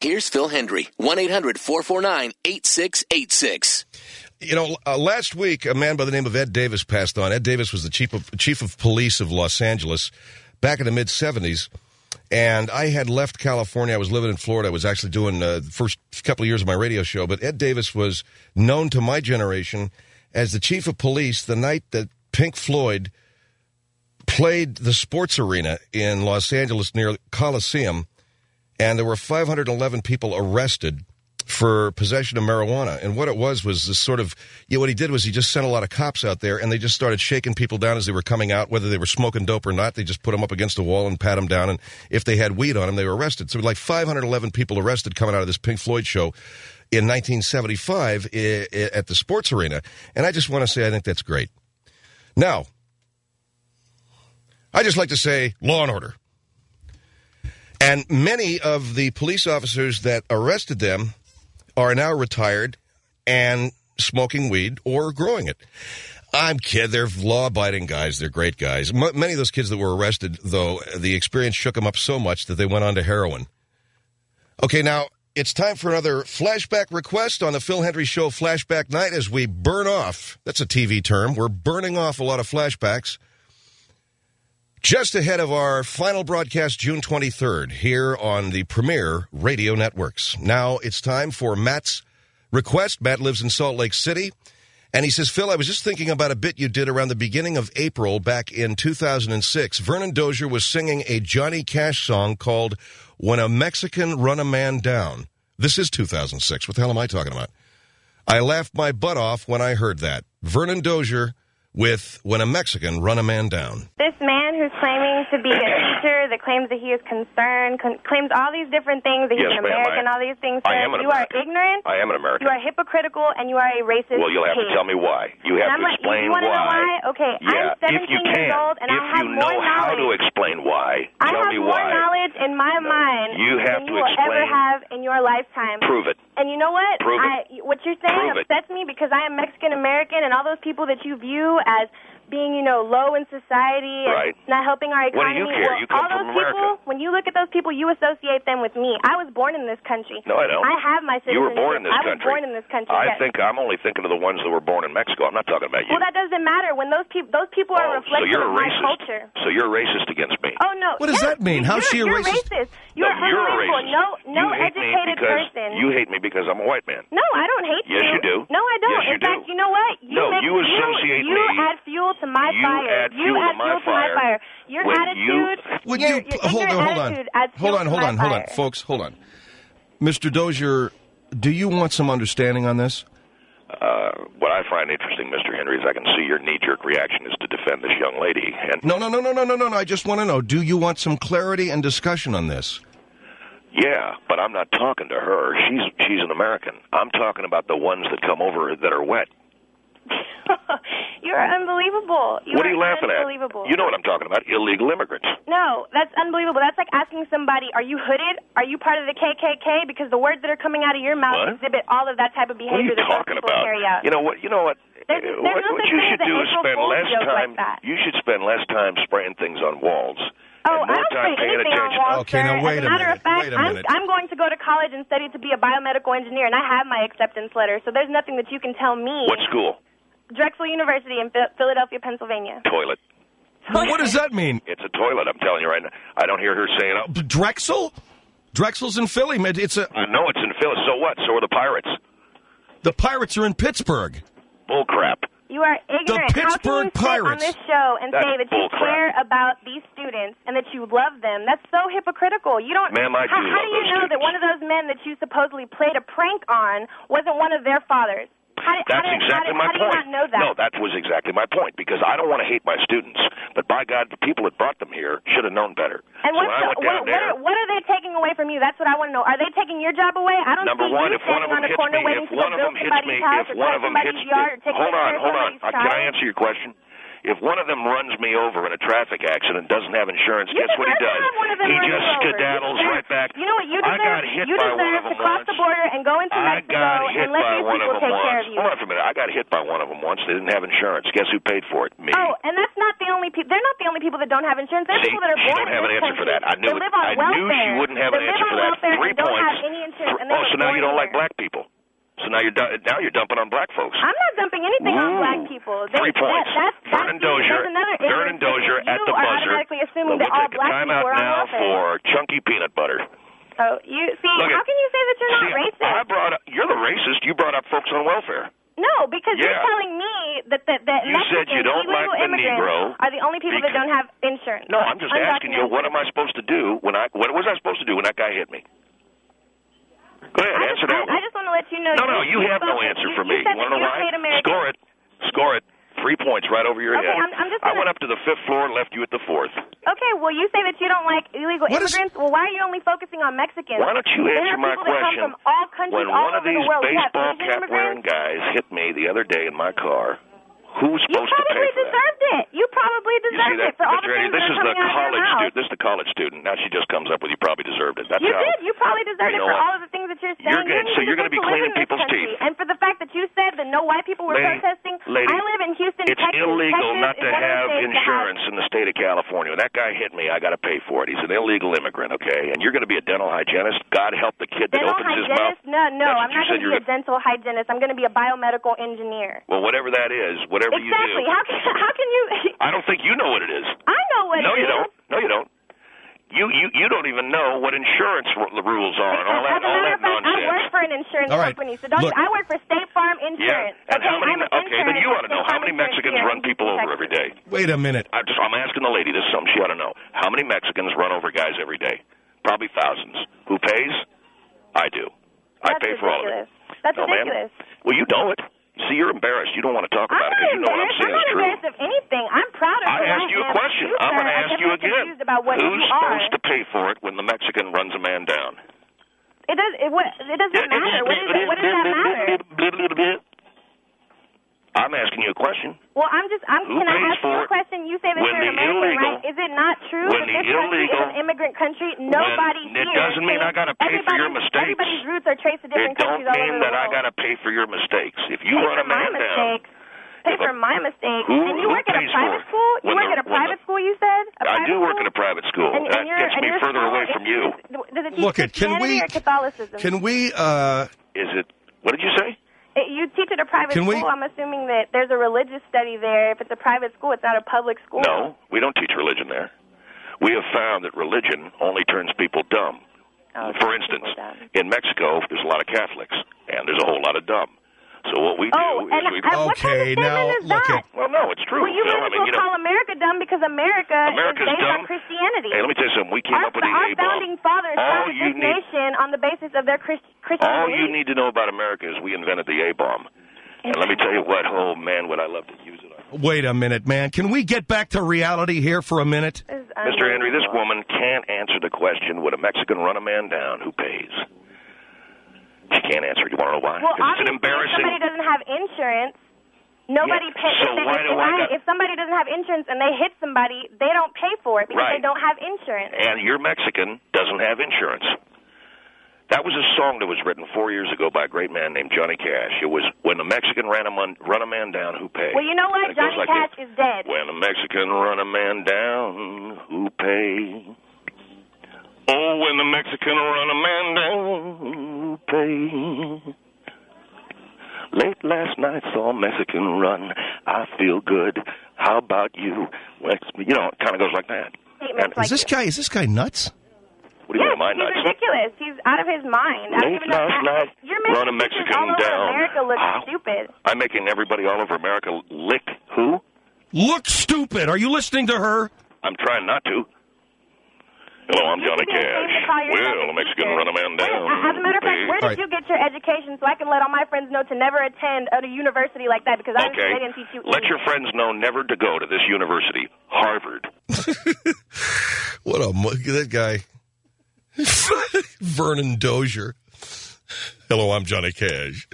Here's Phil Hendry, 1-800-449-8686. You know, last week, a man by the name of Ed Davis passed on. Ed Davis was the chief of police of Los Angeles back in the mid-'70s. And I had left California. I was living in Florida. I was actually doing the first couple of years of my radio show. But Ed Davis was known to my generation as the chief of police the night that Pink Floyd played the sports arena in Los Angeles near Coliseum. And there were 511 people arrested for possession of marijuana. And what it was this sort of, what he did was he just sent a lot of cops out there, and they just started shaking people down as they were coming out, whether they were smoking dope or not. They just put them up against a wall and pat them down, and if they had weed on them, they were arrested. So like 511 people arrested coming out of this Pink Floyd show in 1975 at the sports arena. And I just want to say I think that's great. Now, I just like to say law and order. And many of the police officers that arrested them are now retired and smoking weed or growing it. I'm kidding. They're law-abiding guys. They're great guys. Many of those kids that were arrested, though, the experience shook them up so much that they went on to heroin. Okay, now, it's time for another flashback request on the Phil Hendry Show Flashback Night as we burn off. That's a TV term. We're burning off a lot of flashbacks. Just ahead of our final broadcast, June 23rd, here on the Premier Radio Networks. Now it's time for Matt's request. Matt lives in Salt Lake City, and he says, Phil, I was just thinking about a bit you did around the beginning of April back in 2006. Vernon Dozier was singing a Johnny Cash song called When a Mexican Run a Man Down. This is 2006. What the hell am I talking about? I laughed my butt off when I heard that. Vernon Dozier with When a Mexican Run a Man Down. This man who's claiming to be a teacher, that claims that he is concerned, claims all these different things, that he's an American, all these things. I am an American. You are ignorant. I am an American. You are hypocritical, and you are a racist. Well, you'll have to tell me why. You have to explain why. You want to know why? Okay, yeah, I'm 17 years old, and I have more knowledge. If you know how to explain why, tell me why. I have more knowledge in my mind than you will ever have in your lifetime. Prove it. And you know what? Prove it. What you're saying upsets me because I am Mexican-American, and all those people that you view as being, low in society and not helping our economy. What do you care? You come from America. When you look at those people, you associate them with me. I was born in this country. No, I don't. I have my citizenship. You were born in this country. I was born in this country. I'm only thinking of the ones that were born in Mexico. I'm not talking about you. Well, that doesn't matter. When those people are reflective of my culture. So you're racist against me. Oh, no. What does that mean? How's she a racist? You're a racist. No educated person. You hate me because I'm a white man. No, I don't hate you. Yes, you do. No, I don't. Yes, you do. In fact, you know what? You associate me. You add fuel to my fire. You add fuel to my fire. Your attitude. Hold on, folks, hold on. Mr. Dozier, do you want some understanding on this? What I find interesting, Mr. Henry, is I can see your knee-jerk reaction is to defend this young lady. And No. I just want to know, do you want some clarity and discussion on this? Yeah, but I'm not talking to her. She's an American. I'm talking about the ones that come over that are wet. You're unbelievable. What are you laughing at? You know what I'm talking about, illegal immigrants. No, that's unbelievable. That's like asking somebody, are you hooded? Are you part of the KKK? Because the words that are coming out of your mouth exhibit all of that type of behavior that those people carry out. You know what? What you should do is spend less time. You should spend less time spraying things on walls. Oh, I don't spray anything on walls, Okay, now wait a minute. I'm going to go to college and study to be a biomedical engineer, and I have my acceptance letter, so there's nothing that you can tell me. What school? Drexel University in Philadelphia, Pennsylvania. Toilet. Well, what does that mean? It's a toilet, I'm telling you right now. I don't hear her saying, Drexel? Drexel's in Philly. It's a... No, it's in Philly. So what? So are the Pirates. The Pirates are in Pittsburgh. Bull crap. You are ignorant. The Pittsburgh Pirates. How can you sit on this show and say that you care about these students and that you love them? That's so hypocritical. You don't. Ma'am, I do how do you know that one of those men that you supposedly played a prank on wasn't one of their fathers? That's exactly my point. How do you not know that? No, that was exactly my point, because I don't want to hate my students, but by God, the people that brought them here should have known better. And what are they taking away from you? That's what I want to know. Are they taking your job away? I don't Number see one, you if one of them on the hits corner me, waiting to go build somebody's house or cut somebody's yard or take hold on. somebody's Can I answer your question? If one of them runs me over in a traffic accident and doesn't have insurance, guess what he does? He just skedaddles right back. You know what you deserve? I got hit by one of them to cross the border and go into Mexico and let these people take care of you. Hold on for a minute. I got hit by one of them once. They didn't have insurance. Guess who paid for it? Me. Oh, and that's not the only people. They're not the only people that don't have insurance. There's people that are born in this country. I knew she wouldn't have an answer for that. 3 points. So now you don't like black people. So now you're dumping on black folks. I'm not dumping anything on black people. 3 points. Vernon Dozier at the buzzer. Assuming that all black time out now for chunky peanut butter. Oh, you see? How can you say that you're not racist? You're the racist. You brought up folks on welfare. No, because you're telling me that you said you don't like the Negro are the only people that don't have insurance. No, I'm just asking you, what am I supposed to do what was I supposed to do when that guy hit me? Go ahead, answer that one. I just want to let you know. No, you have no answer for me. You want to know why? Score it. 3 points right over your head. I went up to the 5th floor and left you at the 4th. Okay, well, you say that you don't like illegal immigrants. Well, why are you only focusing on Mexicans? Why don't you answer my question? From all countries, when one of these baseball cap-wearing guys hit me the other day in my car, who's supposed to pay for that? You probably deserved it. For all the things this is the college student. Now she just comes up with you probably deserved it. You did. You probably deserved it for all of the things that you're saying. So you're going to be cleaning people's teeth. And for the fact that you said that no white people were protesting, I live in Houston, Texas. It's illegal not to have insurance in the state of California. When that guy hit me, I got to pay for it. He's an illegal immigrant, okay? And you're going to be a dental hygienist. God help the kid that opens his mouth. No, I'm not going to be a dental hygienist. I'm going to be a biomedical engineer. Well, whatever that is, whatever you do. Exactly. How can you? I don't think you know what it is. I know what it is. No, you don't. You don't even know what insurance rules are and all that nonsense. I work for an insurance company, so I work for State Farm Insurance. Yeah. And then you ought to know how many Mexicans run people over every day. Wait a minute. I'm asking the lady. This is something she ought to know. How many Mexicans run over guys every day? Probably thousands. Who pays? I do. I pay for all of it. That's ridiculous. Well, you know it. See, you're embarrassed. You don't want to talk about it because you know what I'm saying is true. I'm not embarrassed of anything. I'm proud of it. I asked you a question. I'm going to ask you again. Who's supposed to pay for it when the Mexican runs a man down? It doesn't matter. What does that matter? I'm asking you a question. Well, can I ask you a question? You say that you're American, right? Is it not true that this country is an immigrant country? Nobody here. It doesn't mean I got to pay for your mistakes. Everybody's roots are traced to different countries all over the world. It don't mean that I got to pay for your mistakes. If you run a man down. Pay for my mistakes. And you work at a private school? You work at a private school, you said? I do work at a private school. That gets me further away from you. Does it teach Christianity or Catholicism? Is it, what did you say? You teach at a private school. I'm assuming that there's a religious study there. If it's a private school, it's not a public school. No, we don't teach religion there. We have found that religion only turns people dumb. For instance, in Mexico, there's a lot of Catholics, and there's a whole lot of dumb. So what we do is we... What kind of statement is that? Well, no, it's true. Well, you might as well call America dumb because America's based on Christianity. Hey, let me tell you something. We came up with the A-bomb. Our founding fathers founded this nation on the basis of their Christian beliefs. All you need to know about America is we invented the A-bomb. And let me tell you what, oh, man, would I love to use it on. Wait a minute, man. Can we get back to reality here for a minute? Mr. Henry, this woman can't answer the question, would a Mexican run a man down? Who pays? She can't answer. Do you want to know why? Because it's an embarrassing... If somebody doesn't have insurance, nobody pays. So if somebody doesn't have insurance and they hit somebody, they don't pay for it because they don't have insurance. And your Mexican doesn't have insurance. That was a song that was written 4 years ago by a great man named Johnny Cash. It was, when the Mexican run a man down, who pays? Well, you know what? Johnny Cash is dead. When the Mexican run a man down, who pays? Oh, when the Mexican run a man down, who pays? Late last night saw a Mexican run. I feel good. How about you? You know, it kind of goes like that. Is this guy nuts? What do you mean, am I nuts? He's ridiculous. He's out of his mind. Late last night, run a Mexican down. America looks stupid. I'm making everybody all over America lick who? Look stupid. Are you listening to her? I'm trying not to. Hello, I'm Johnny Cash. Well, a Mexican run a man down. As a matter of fact, where did you get your education so I can let all my friends know to never attend a university like that because they didn't teach you anything. Let your friends know never to go to this university, Harvard. That guy. Vernon Dozier. Hello, I'm Johnny Cash.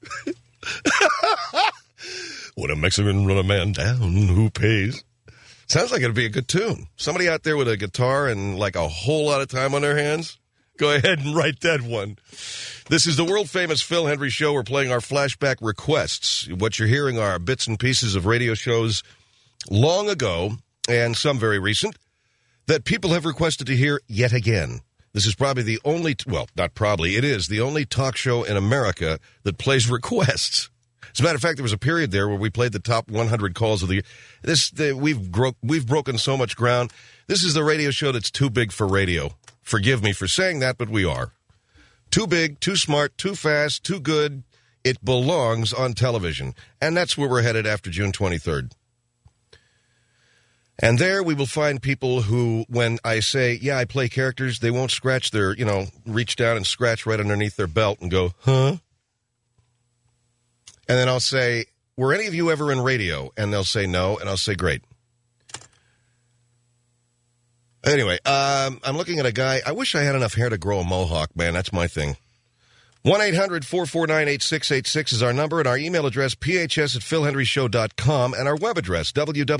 When a Mexican run a man down, who pays? Sounds like it'd be a good tune. Somebody out there with a guitar and like a whole lot of time on their hands, go ahead and write that one. This is the world-famous Phil Hendry Show. We're playing our flashback requests. What you're hearing are bits and pieces of radio shows long ago and some very recent that people have requested to hear yet again. This is probably the only, well, not probably, it is the only talk show in America that plays requests. As a matter of fact, there was a period there where we played the top 100 calls of the year. We've broken so much ground. This is the radio show that's too big for radio. Forgive me for saying that, but we are. Too big, too smart, too fast, too good. It belongs on television. And that's where we're headed after June 23rd. And there we will find people who, when I say, yeah, I play characters, they won't scratch their, reach down and scratch right underneath their belt and go, huh? And then I'll say, were any of you ever in radio? And they'll say no, and I'll say, great. Anyway, I'm looking at a guy. I wish I had enough hair to grow a mohawk, man. That's my thing. 1-800-449-8686 is our number, and our email address, phs@philhenryshow.com, and our web address,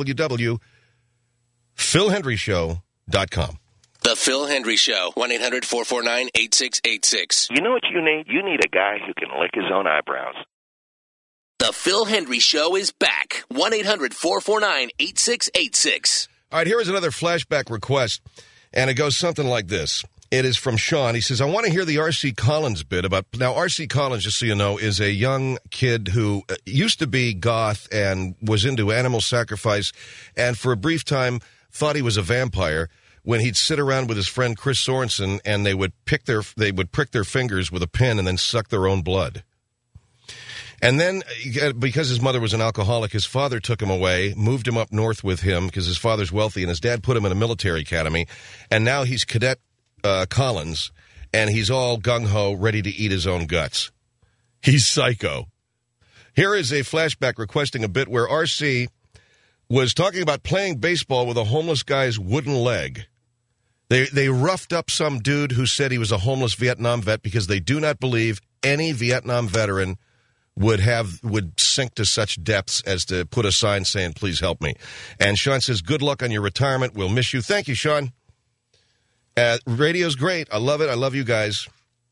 www.philhenryshow.com. The Phil Hendry Show, 1-800-449-8686. You know what you need? You need a guy who can lick his own eyebrows. The Phil Hendry Show is back. 1-800-449-8686. All right, here is another flashback request, and it goes something like this. It is from Sean. He says, I want to hear the R.C. Collins bit about... Now, R.C. Collins, just so you know, is a young kid who used to be goth and was into animal sacrifice, and for a brief time thought he was a vampire when he'd sit around with his friend Chris Sorensen, and they would prick their fingers with a pin and then suck their own blood. And then, because his mother was an alcoholic, his father took him away, moved him up north with him because his father's wealthy, and his dad put him in a military academy, and now he's Cadet Collins, and he's all gung-ho, ready to eat his own guts. He's psycho. Here is a flashback requesting a bit where R.C. was talking about playing baseball with a homeless guy's wooden leg. They roughed up some dude who said he was a homeless Vietnam vet because they do not believe any Vietnam veteran would sink to such depths as to put a sign saying, please help me. And Sean says, good luck on your retirement. We'll miss you. Thank you, Sean. Radio's great. I love it. I love you guys.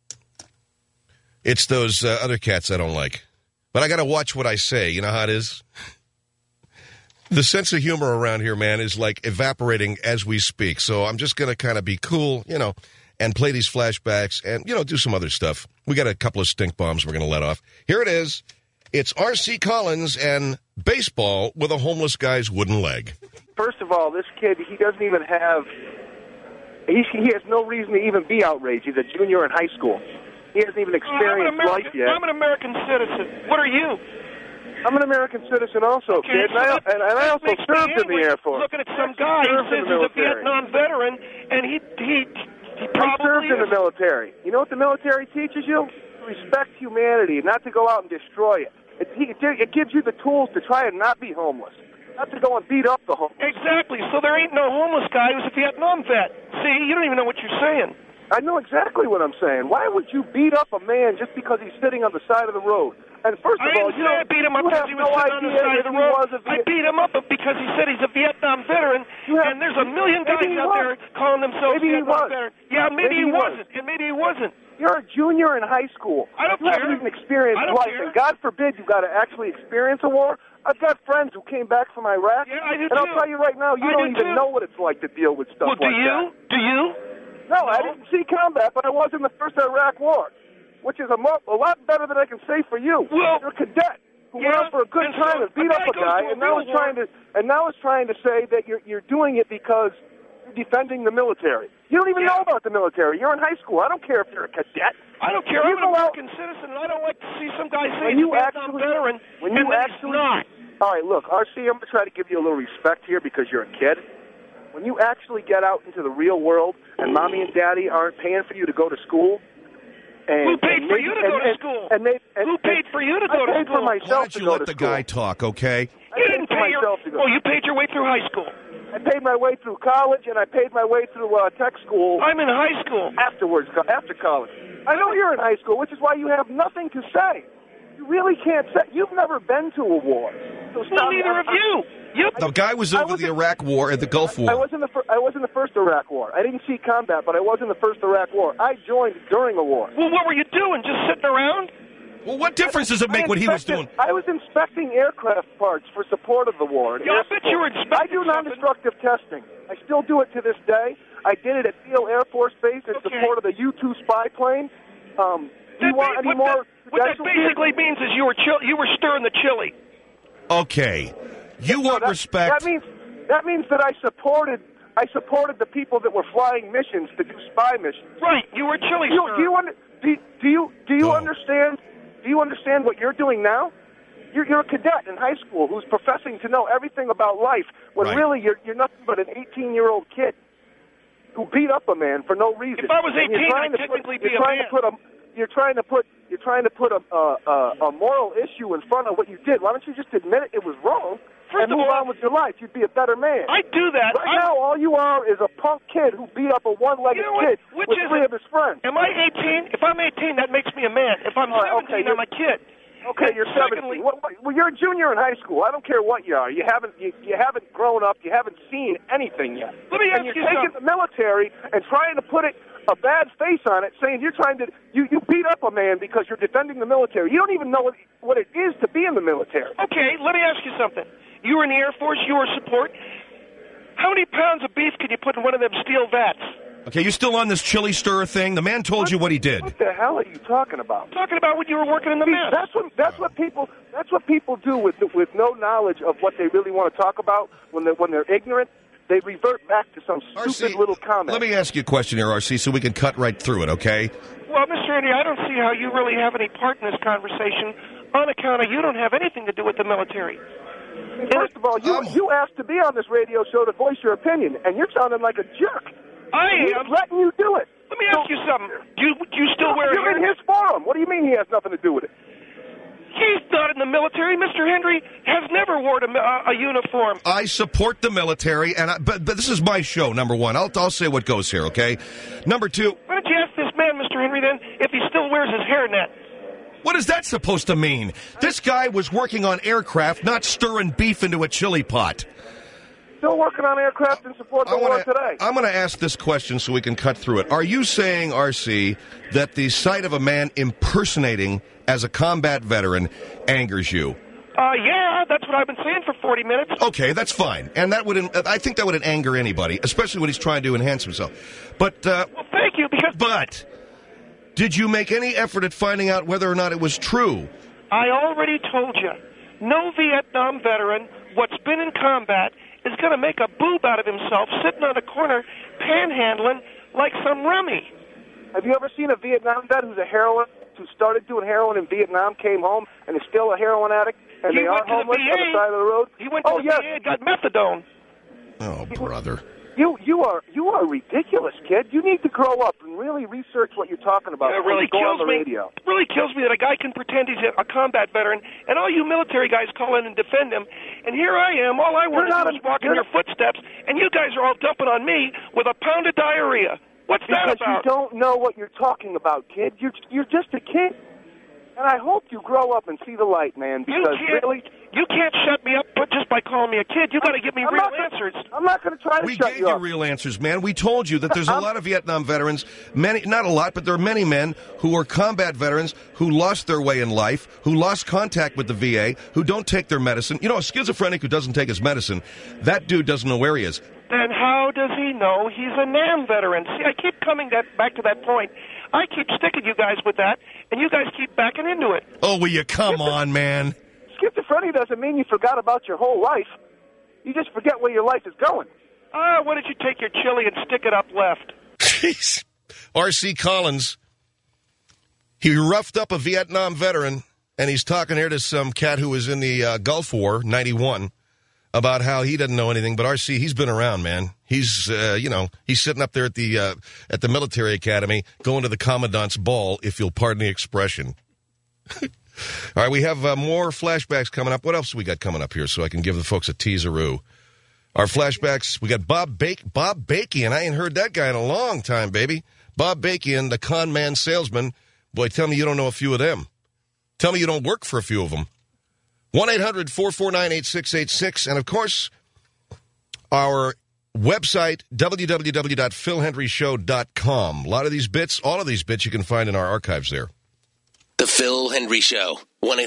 It's those other cats I don't like. But I got to watch what I say. You know how it is? The sense of humor around here, man, is like evaporating as we speak. So I'm just going to kind of be cool, and play these flashbacks and, do some other stuff. We got a couple of stink bombs we're going to let off. Here it is. It's R.C. Collins and baseball with a homeless guy's wooden leg. First of all, this kid, he doesn't even have... He has no reason to even be outraged. He's a junior in high school. He hasn't even experienced life yet. I'm an American citizen. What are you? I'm an American citizen also, okay, kid, and I also served in the Air Force. Looking at some guy who says he's a Vietnam veteran, and he probably served in the military. You know what the military teaches you? To respect humanity, not to go out and destroy it. It gives you the tools to try and not be homeless. Not to go and beat up the homeless. Exactly. So there ain't no homeless guy who's a Vietnam vet. See, you don't even know what you're saying. I know exactly what I'm saying. Why would you beat up a man just because he's sitting on the side of the road? And first of all, I beat him up because he was sitting on the side of the road. I beat him up because he said he's a Vietnam veteran, and there's a million guys out there calling themselves Vietnam veteran. Yeah, maybe he wasn't, and maybe he wasn't. You're a junior in high school. I don't care. You haven't even experienced life, care. And God forbid you got to actually experience a war. I've got friends who came back from Iraq. Yeah, I do and I'll tell you right now, you don't even know what it's like to deal with stuff like that. Do you? No, I didn't see combat, but I was in the first Iraq War, which is a lot better than I can say for you. Well, you're a cadet who went out for a good time and beat up a guy, and now is trying to say that you're doing it because you're defending the military. You don't even know about the military. You're in high school. I don't care if you're a cadet. I don't care. I'm an American citizen, and I don't like to see some guy say he's a Vietnam veteran, and he's not. All right, look, RC, I'm going to try to give you a little respect here because you're a kid. When you actually get out into the real world and Mommy and Daddy aren't paying for you to go to school... Who paid for you to go to school? Who paid for you to go to school? I paid for myself to go to school. Why don't you let the guy talk, okay? You didn't pay you paid your way through high school. I paid my way through college, and I paid my way through tech school. I'm in high school. After college. I know you're in high school, which is why you have nothing to say. You really can't say. You've never been to a war. So well, neither of you. The guy was over the Iraq War and the Gulf War. I was in the first Iraq War. I didn't see combat, but I was in the first Iraq War. I joined during the war. Well, what were you doing? Just sitting around? Well, what difference does it make what he was doing? I was inspecting aircraft parts for support of the war. Yeah, I bet you were inspecting I do non-destructive testing. I still do it to this day. I did it at Thiel Air Force Base in support of the U-2 spy plane. Do you want any more? What that basically means is you were stirring the chili. Okay, you want respect. That means that I supported the people that were flying missions to do spy missions. Right, you were chili stirrer. Do you understand? Do you understand what you're doing now? You're a cadet in high school who's professing to know everything about life when really you're nothing but an 18-year-old kid who beat up a man for no reason. If I was 18, I'd technically be a man. You're trying to put a moral issue in front of what you did. Why don't you just admit it was wrong and move on with your life? You'd be a better man. I do that. Right now, all you are is a punk kid who beat up a one-legged kid with three of his friends. Am I 18? If I'm 18, that makes me a man. If I'm 17, I'm a kid. Okay, you're 17. Well, you're a junior in high school. I don't care what you are. You haven't grown up. You haven't seen anything yet. Let me ask you something. You're taking the military and trying to put a bad face on it, saying you're trying to you beat up a man because you're defending the military. You don't even know what it is to be in the military. Okay, let me ask you something. You were in the Air Force. You were support. How many pounds of beef can you put in one of them steel vats? Okay, you still on this chili stirrer thing? The man told you what he did. What the hell are you talking about? I'm talking about when you were working in the mess. That's what people do with no knowledge of what they really want to talk about when they're ignorant. They revert back to some stupid little comment. Let me ask you a question here, RC, so we can cut right through it, okay? Well, Mr. Andy, I don't see how you really have any part in this conversation on account of you don't have anything to do with the military. First of all, you asked to be on this radio show to voice your opinion, and you're sounding like a jerk. I am. He's letting you do it. Let me ask you something. Do you still wear a You're in his forum. What do you mean he has nothing to do with it? He's not in the military. Mr. Henry has never worn a uniform. I support the military, but this is my show, number one. I'll say what goes here, okay? Number two. Why don't you ask this man, Mr. Henry, then, if he still wears his hairnet? What is that supposed to mean? This guy was working on aircraft, not stirring beef into a chili pot. Still working on aircraft in support of the war today. I'm going to ask this question so we can cut through it. Are you saying, RC, that the sight of a man impersonating as a combat veteran angers you? Yeah, that's what I've been saying for 40 minutes. Okay, that's fine. And I think that would anger anybody, especially when he's trying to enhance himself. But well, thank you, But did you make any effort at finding out whether or not it was true? I already told you. No Vietnam veteran what's been in combat is going to make a boob out of himself sitting on a corner panhandling like some rummy. Have you ever seen a Vietnam vet who's a heroin, who started doing heroin in Vietnam, came home, and is still a heroin addict, and they are homeless on the side of the road? He went to the VA and got methadone. Oh, brother. You are ridiculous, kid. You need to grow up and really research what you're talking about. It really kills me. It really kills me that a guy can pretend he's a combat veteran, and all you military guys call in and defend him. And here I am. All I want to do is walk in your footsteps, and you guys are all dumping on me with a pound of diarrhea. What's that about? Because you don't know what you're talking about, kid. You're just a kid. And I hope you grow up and see the light, man, because you can't shut me up just by calling me a kid. You got to give me real answers. I'm not going to try to shut you up. We gave you real answers, man. We told you that there's a lot of Vietnam veterans, many, not a lot, but there are many men who are combat veterans who lost their way in life, who lost contact with the VA, who don't take their medicine. You know, a schizophrenic who doesn't take his medicine, that dude doesn't know where he is. Then how does he know he's a NAM veteran? See, I keep coming back to that point. I keep sticking you guys with that, and you guys keep backing into it. Oh, will you come on, man? Schizophrenia doesn't mean you forgot about your whole life. You just forget where your life is going. Why don't you take your chili and stick it up left? Jeez. R.C. Collins, he roughed up a Vietnam veteran, and he's talking here to some cat who was in the Gulf War, 91, about how he doesn't know anything. But R.C., he's been around, man. He's, he's sitting up there at the military academy, going to the commandant's ball, if you'll pardon the expression. All right, we have more flashbacks coming up. What else we got coming up here so I can give the folks a teaseroo? Our flashbacks, we got Bob Bakian. I ain't heard that guy in a long time, baby. Bob Bakian, the con man salesman. Boy, tell me you don't know a few of them. Tell me you don't work for a few of them. 1-800-449-8686. And, of course, our website, www.philhenryshow.com. A lot of these bits, all of these bits you can find in our archives there. The Phil Hendry Show.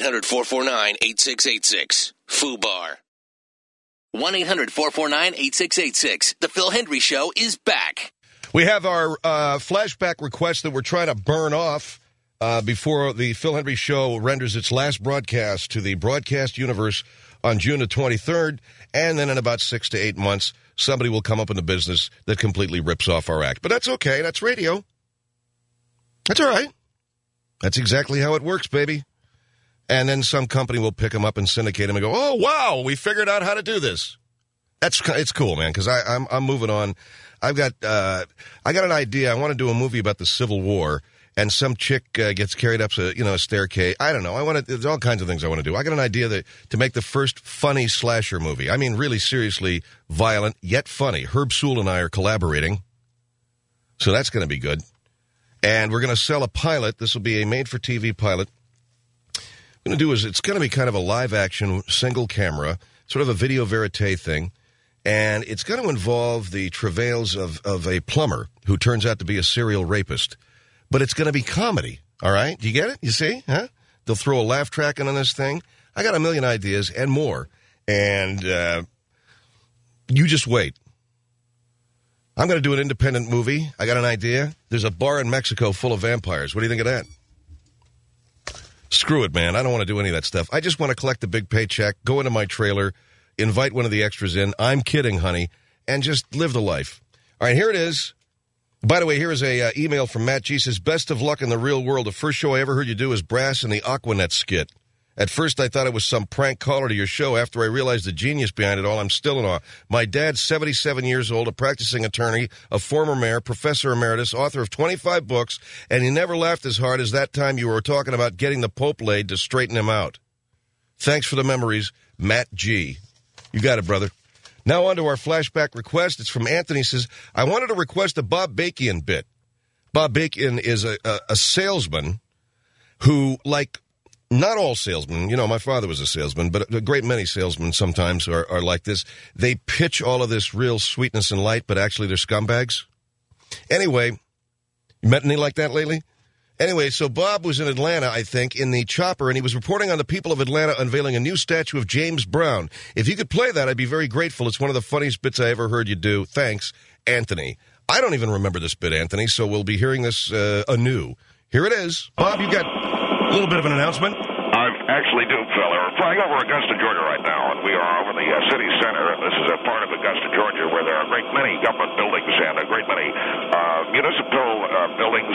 1-800-449-8686. FUBAR. 1-800-449-8686. The Phil Hendry Show is back. We have our flashback request that we're trying to burn off before the Phil Hendrie Show renders its last broadcast to the broadcast universe on June the 23rd, and then in about 6 to 8 months, somebody will come up in the business that completely rips off our act. But that's okay. That's radio. That's all right. That's exactly how it works, baby. And then some company will pick them up and syndicate them and go, oh, wow, we figured out how to do this. It's cool, man, because I'm moving on. I got an idea. I want to do a movie about the Civil War, and some chick gets carried up a staircase. I don't know. There's all kinds of things I want to do. I got an idea to make the first funny slasher movie. I mean, really seriously violent, yet funny. Herb Sewell and I are collaborating, so that's going to be good. And we're going to sell a pilot. This will be a made-for-TV pilot. What I'm going to do is it's going to be kind of a live-action, single camera, sort of a video verite thing. And it's going to involve the travails of a plumber who turns out to be a serial rapist. But it's going to be comedy, all right? Do you get it? You see? Huh? They'll throw a laugh track in on this thing. I got a million ideas and more. And you just wait. I'm going to do an independent movie. I got an idea. There's a bar in Mexico full of vampires. What do you think of that? Screw it, man. I don't want to do any of that stuff. I just want to collect a big paycheck, go into my trailer, invite one of the extras in. I'm kidding, honey. And just live the life. All right, here it is. By the way, here is a email from Matt G. Says, best of luck in the real world. The first show I ever heard you do was Brass in the Aquanet skit. At first, I thought it was some prank caller to your show. After I realized the genius behind it all, I'm still in awe. My dad's 77 years old, a practicing attorney, a former mayor, professor emeritus, author of 25 books, and he never laughed as hard as that time you were talking about getting the Pope laid to straighten him out. Thanks for the memories, Matt G. You got it, brother. Now on to our flashback request. It's from Anthony. He says, I wanted to request a Bob Bacon bit. Bob Bacon is a salesman who, like, not all salesmen, my father was a salesman, but a great many salesmen sometimes are like this. They pitch all of this real sweetness and light, but actually they're scumbags. Anyway, you met any like that lately? Anyway, so Bob was in Atlanta, I think, in the chopper, and he was reporting on the people of Atlanta unveiling a new statue of James Brown. If you could play that, I'd be very grateful. It's one of the funniest bits I ever heard you do. Thanks, Anthony. I don't even remember this bit, Anthony, so we'll be hearing this anew. Here it is. Bob, you got a little bit of an announcement? I actually do, Phil. We're flying over Augusta, Georgia right now, and we are over the city center, and this is a part of Augusta, Georgia, where there are a great many government buildings and a great many municipal buildings,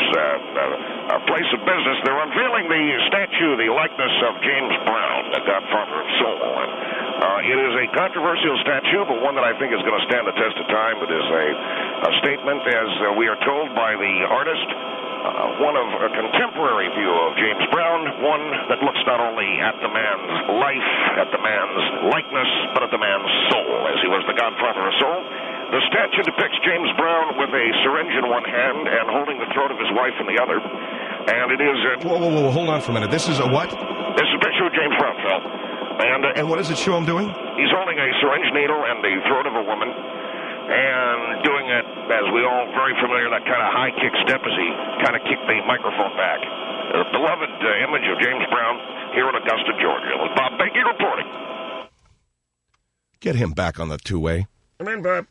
a place of business. They're unveiling the statue, the likeness of James Brown, the godfather of soul. And it is a controversial statue, but one that I think is going to stand the test of time. It is a statement, as we are told by the artist, one of a contemporary view of James Brown, one that looks not only at the man's life, at the man's likeness, but at the man's soul, as he was the godfather of soul. The statue depicts James Brown with a syringe in one hand and holding the throat of his wife in the other. And it is Whoa, hold on for a minute. This is a what? This is a picture of James Brown, Phil. And what does it show him doing? He's holding a syringe needle and the throat of a woman, and doing it, as we all very familiar, that kind of high kick step as he kind of kicked the microphone back. A beloved image of James Brown here in Augusta, Georgia. With Bob Bacon reporting. Get him back on the two-way. Come in, Bob.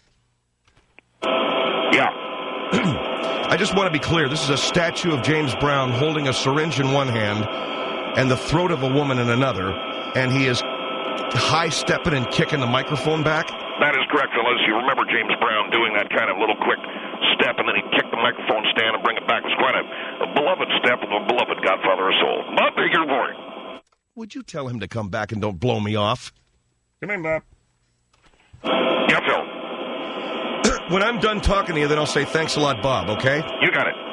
Yeah. I just want to be clear. This is a statue of James Brown holding a syringe in one hand and the throat of a woman in another, and he is high-stepping and kicking the microphone back? That is correct, fellas. You remember James Brown doing that kind of little quick step, and then he'd kick the microphone stand and bring it back. It was quite a beloved step of a beloved godfather of soul. Bob, take your board. Would you tell him to come back and don't blow me off? Come in, Bob. Yeah, Phil. When I'm done talking to you, then I'll say thanks a lot, Bob, okay? You got it.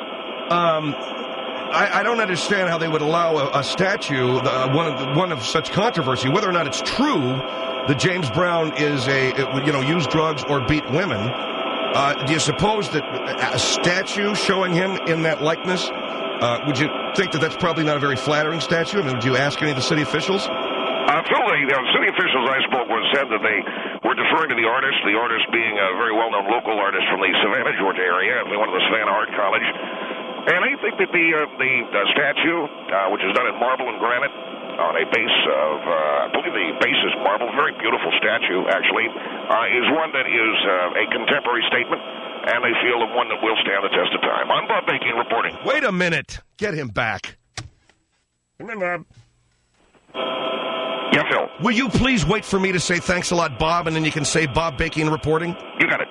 I don't understand how they would allow a statue, one of such controversy, whether or not it's true that James Brown is used drugs or beat women. Do you suppose that a statue showing him in that likeness, would you think that that's probably not a very flattering statue? I mean, would you ask any of the city officials? Phil, the city officials I spoke with said that they were deferring to the artist being a very well-known local artist from the Savannah, Georgia area, and we went to the Savannah Art College. And I think that the statue, which is done in marble and granite, on a base of, I believe the base is marble, very beautiful statue, actually, is one that is a contemporary statement And they feel the one that will stand the test of time. I'm Bob Baking reporting. Wait a minute. Get him back. Come in, Bob. Yeah, Phil. Will you please wait for me to say thanks a lot, Bob, and then you can say Bob Baking reporting? You got it.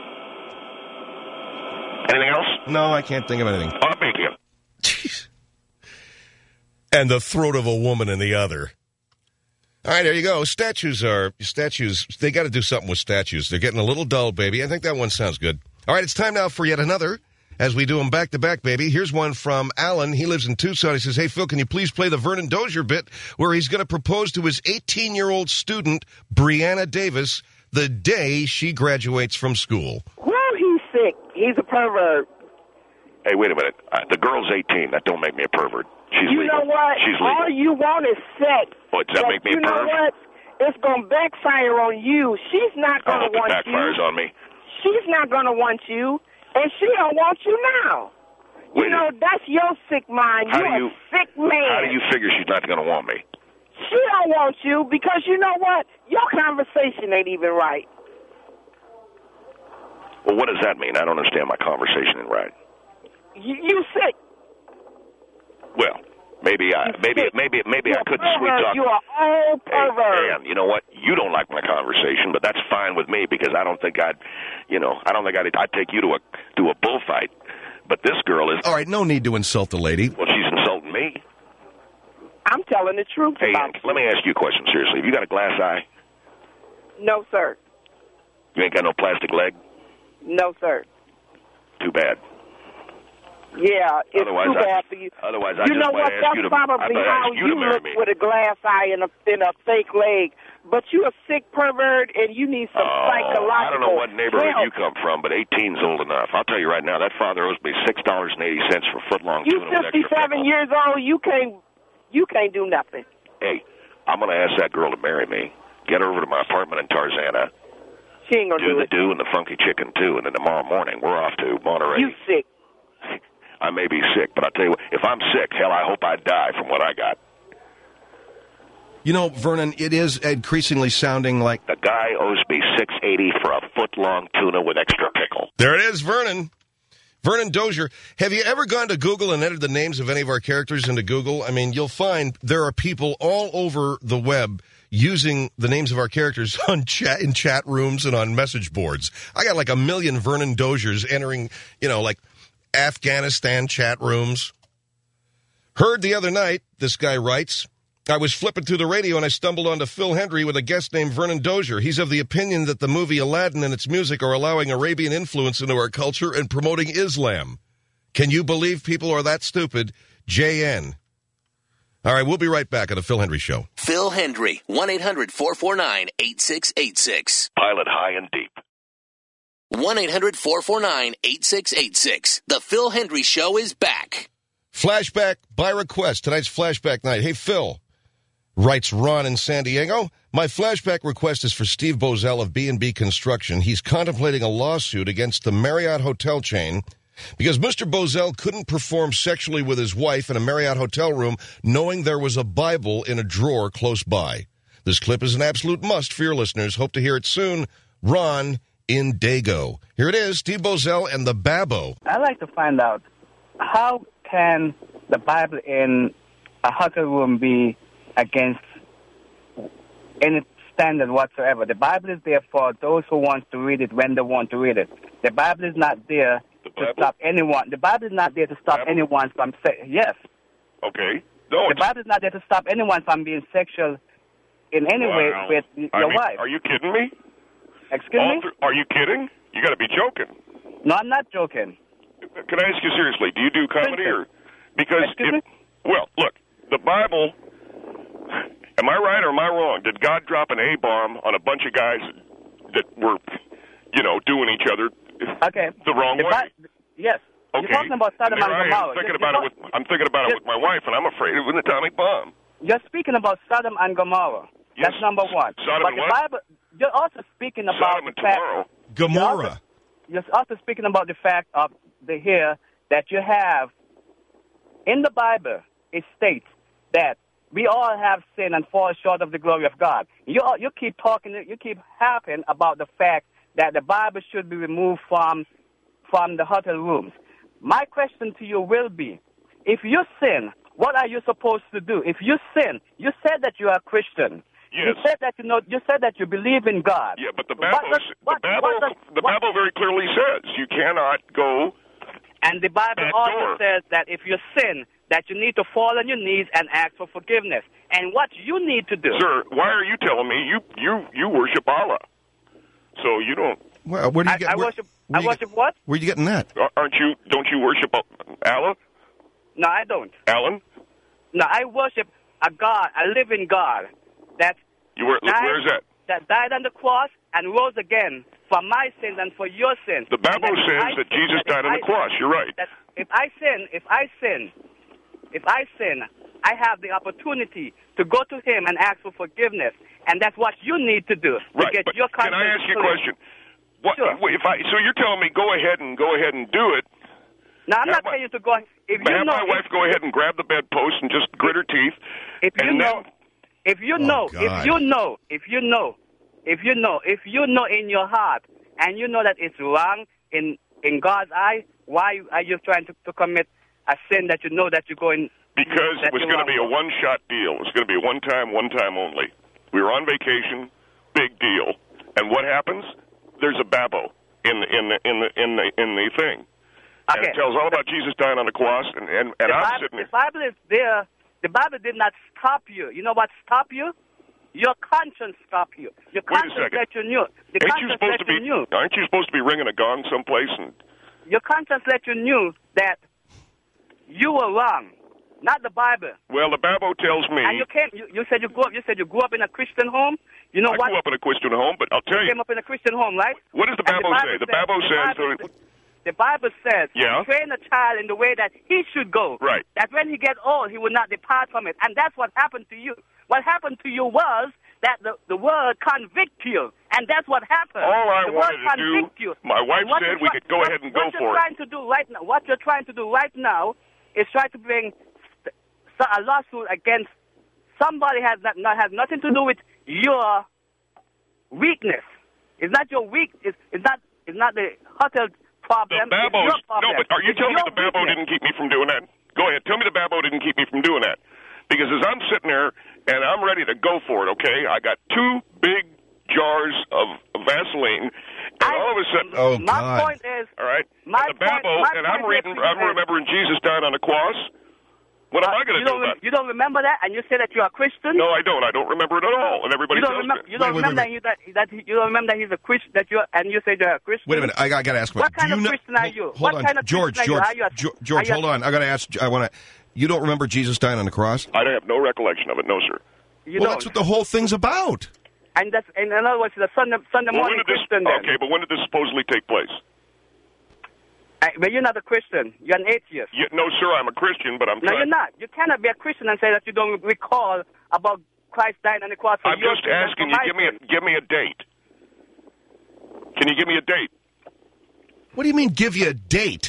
Anything else? No, I can't think of anything. Bob Baking. Jeez. And the throat of a woman in the other. All right, there you go. Statues, they got to do something with statues. They're getting a little dull, baby. I think that one sounds good. All right, it's time now for yet another, as we do them back-to-back, baby. Here's one from Alan. He lives in Tucson. He says, hey, Phil, can you please play the Vernon Dozier bit where he's going to propose to his 18-year-old student, Brianna Davis, the day she graduates from school? Well, he's sick. He's a pervert. Hey, wait a minute. The girl's 18. That don't make me a pervert. She's you legal. know what? She's legal. All you want is sex. What, does that make me a pervert? You know what? It's going to backfire on you. She's not going to want you. It backfires on me. She's not going to want you, and she don't want you now. You know, that's your sick mind. You're a sick man. How do you figure she's not going to want me? She don't want you because you know what? Your conversation ain't even right. Well, what does that mean? I don't understand my conversation ain't right. You sick. Well, maybe I couldn't sweet talk. You're an old pervert. Hey, Dan, you know what? You don't like my conversation, but that's fine with me because I don't think I'd take you to a bullfight. But this girl is. All right, no need to insult the lady. Well, she's insulting me. I'm telling the truth. Hey, let me ask you a question seriously. Have you got a glass eye? No, sir. You ain't got no plastic leg? No, sir. Too bad. Yeah, it's too bad for you. Otherwise, you know what? That's probably how you look with a glass eye and a fake leg. But you're a sick pervert, and you need some psychological I don't know what neighborhood help. you come from, but 18's old enough. I'll tell you right now, that father owes me $6.80 for footlong tuna with extra pickle. You 57 years old. You can't do nothing. Hey, I'm going to ask that girl to marry me. Get her over to my apartment in Tarzana. She ain't gonna do the do and the funky chicken too, and then tomorrow morning we're off to Monterey. You sick? I may be sick, but I'll tell you what, if I'm sick, hell, I hope I die from what I got. You know, Vernon, it is increasingly sounding like... The guy owes me $6.80 for a foot-long tuna with extra pickle. There it is, Vernon. Vernon Dozier. Have you ever gone to Google and entered the names of any of our characters into Google? I mean, you'll find there are people all over the web using the names of our characters in chat rooms and on message boards. I got like 1 million Vernon Doziers entering, like Afghanistan chat rooms. Heard the other night, this guy writes, I was flipping through the radio and I stumbled onto Phil Hendry with a guest named Vernon Dozier. He's of the opinion that the movie Aladdin and its music are allowing Arabian influence into our culture and promoting Islam. Can you believe people are that stupid? JN. All right, we'll be right back on the Phil Hendry Show. Phil Hendry, 1-800-449-8686. Pilot high and deep. 1-800-449-8686. The Phil Hendry Show is back. Flashback by request. Tonight's flashback night. Hey, Phil, writes Ron in San Diego. My flashback request is for Steve Bozell of B&B Construction. He's contemplating a lawsuit against the Marriott hotel chain because Mr. Bozell couldn't perform sexually with his wife in a Marriott hotel room knowing there was a Bible in a drawer close by. This clip is an absolute must for your listeners. Hope to hear it soon. Ron in Dago. Here it is, Steve Bozell and the Babbo. I'd like to find out, how can the Bible in a hotel room be against any standard whatsoever? The Bible is there for those who want to read it when they want to read it. The Bible is not there to stop anyone. The Bible is not there to stop anyone from yes. Okay. No, the Bible is not there to stop anyone from being sexual in any way with your wife. Are you kidding me? Excuse me? Are you kidding? You got to be joking. No, I'm not joking. Can I ask you seriously? Do you do comedy or because well, look, the Bible. Am I right or am I wrong? Did God drop an A-bomb on a bunch of guys that were, doing each other the wrong way? Yes. Okay. You're talking about Sodom and Gomorrah. I'm thinking about it with my wife, and I'm afraid of an atomic bomb. You're speaking about Sodom and Gomorrah. Yes. That's number one. Sodom and what? Bible, you're also speaking about Sodom and tomorrow. Gomorrah. You're also speaking about the fact of that you have in the Bible. It states that we all have sinned and fall short of the glory of God. You keep talking, you keep harping about the fact that the Bible should be removed from from the hotel rooms. My question to you will be, if you sin, what are you supposed to do? If you sin, you said that you are a Christian. Yes. You said that you said that you believe in God. Yeah, but the Bible very clearly says you cannot go. And the Bible also says that if you sin, that you need to fall on your knees and ask for forgiveness. And what you need to do, sir, why are you telling me you worship Allah? So you don't. Well, where do you get? I worship what? Where are you getting that? Don't you worship Allah? No, I don't. Alan? No, I worship a God, a living God that where is that? That died on the cross and rose again for my sins and for your sins. The Bible says that Jesus died on the cross. You're right. That if I sin, I have the opportunity to go to Him and ask for forgiveness, and that's what you need to do. Right. To get but your can I ask you a question? Sure. So you're telling me go ahead and do it? No, I'm not telling you to go. If you have know, my wife go ahead and grab the bedpost and just grit her teeth. If you know in your heart, and you know that it's wrong in God's eye, why are you trying to commit a sin that you know that you're going? Because it was going to be a one-shot deal. It was going to be one time only. We were on vacation, big deal. And what happens? There's a babbo in the thing. Okay. And it tells all about Jesus dying on the cross, and I'm sitting there. The Bible is there. The Bible did not stop you. You know what stopped you? Your conscience stopped you. Your conscience let you know. Aren't you supposed to be ringing a gong someplace? And your conscience let you know that you were wrong, not the Bible. Well, the Bible tells me. And you said you grew up in a Christian home. You know what? I grew up in a Christian home, but I'll tell you. You came up in a Christian home, right? What does the Bible say? The Bible says. The Bible says, yeah? Train a child in the way that he should go. Right. That when he gets old, he will not depart from it. And that's what happened to you. What happened to you was that the word convict you. And that's what happened. All I wanted to do, my wife said we could go ahead and go for it. What you're trying to do right now is try to bring a lawsuit against somebody has nothing to do with your weakness. It's not your it's not the hotel problem. The Babbo, no, but are you telling me the Babbo didn't keep me from doing that? Go ahead. Tell me the Babbo didn't keep me from doing that. Because as I'm sitting there and I'm ready to go for it, okay, I got 2 big jars of Vaseline, and all of a sudden, my point is, all right, the Babbo, and I'm remembering Jesus died on the cross. What am I going to do about it? You don't remember that, and you say that you're a Christian? No, I don't. I don't remember it at all. And everybody you don't remember that he's a Christian, and you say you're a Christian? Wait a minute. I got to ask you. What kind of Christian are you? Hold on, George, hold on. I got to ask. You don't remember Jesus dying on the cross? I have no recollection of it. No, sir. That's what the whole thing's about. And that's, in other words, the Sunday morning Christian. Okay, but when did this supposedly take place? But you're not a Christian. You're an atheist. No, sir, I'm a Christian, but I'm No, you're not. You cannot be a Christian and say that you don't recall about Christ dying on the cross for I'm just asking you, give me a date. Can you give me a date? What do you mean, give you a date?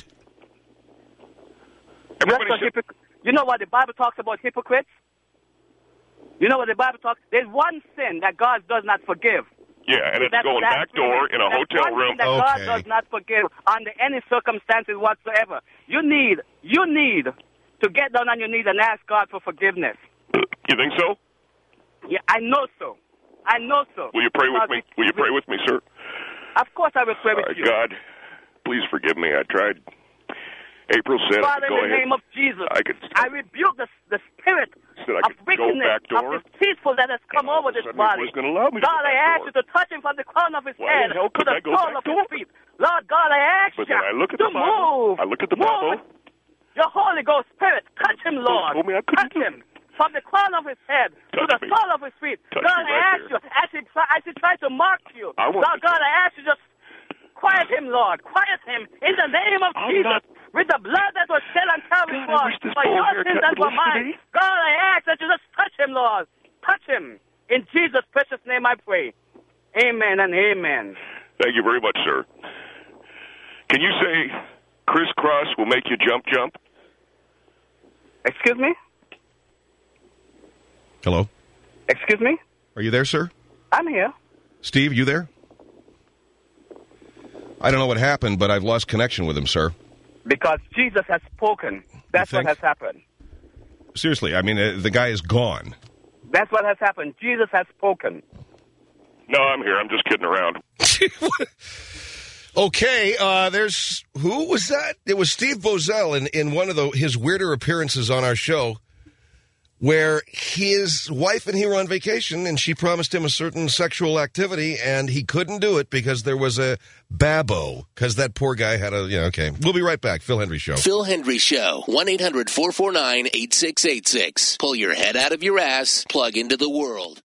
You know what the Bible talks about hypocrites? You know what the Bible talks? There's one sin that God does not forgive. Yeah, and it's going back door in a hotel room. That God does not forgive under any circumstances whatsoever. You need to get down on your knees and ask God for forgiveness. You think so? Yeah, I know so. Will you pray with me? Will you pray with me, sir? Of course I will pray with you. God, please forgive me. I tried. April said Father, I could go in the ahead. name of Jesus, I rebuke the spirit of wickedness, of deceitful that has come over this body. God, I ask you to touch him from the crown of his head to the sole of his feet. Lord God, I ask you to move. I look at the Bible. Your Holy Ghost Spirit, touch him, Lord. Touch him from the crown of his head to the sole of his feet. God, I ask you, as he tries to mark you, Lord God, I ask you just quiet him, Lord. Quiet him in the name of Jesus. With the blood that was shed on Calvary's cross for your sins and for mine. God, I ask that you just touch him, Lord. Touch him. In Jesus' precious name I pray. Amen and amen. Thank you very much, sir. Can you say crisscross will make you jump? Excuse me? Hello? Excuse me? Are you there, sir? I'm here. Steve, you there? I don't know what happened, but I've lost connection with him, sir. Because Jesus has spoken. That's what has happened. Seriously, I mean, the guy is gone. That's what has happened. Jesus has spoken. No, I'm here. I'm just kidding around. Okay, who was that? It was Steve Bozell in one of his weirder appearances on our show, where his wife and he were on vacation, and she promised him a certain sexual activity, and he couldn't do it because there was a babo, because that poor guy had okay. We'll be right back. Phil Hendrie Show. Phil Hendrie Show. 1-800-449-8686. Pull your head out of your ass. Plug into the world.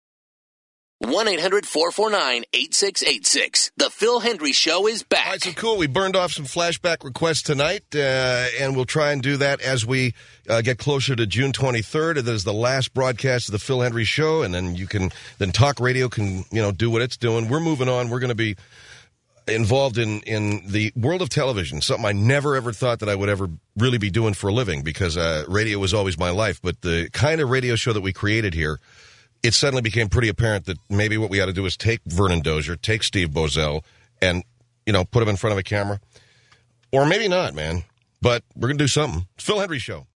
1-800-449-8686. The Phil Hendrie Show is back. All right, so cool. We burned off some flashback requests tonight, and we'll try and do that as we get closer to June 23rd. That is the last broadcast of the Phil Hendrie Show, and then talk radio can, do what it's doing. We're moving on. We're going to be involved in the world of television, something I never, ever thought that I would ever really be doing for a living, because radio was always my life. But the kind of radio show that we created here, it suddenly became pretty apparent that maybe what we ought to do is take Vernon Dozier, take Steve Bozell, and, put him in front of a camera. Or maybe not, man. But we're going to do something. It's Phil Hendrie Show.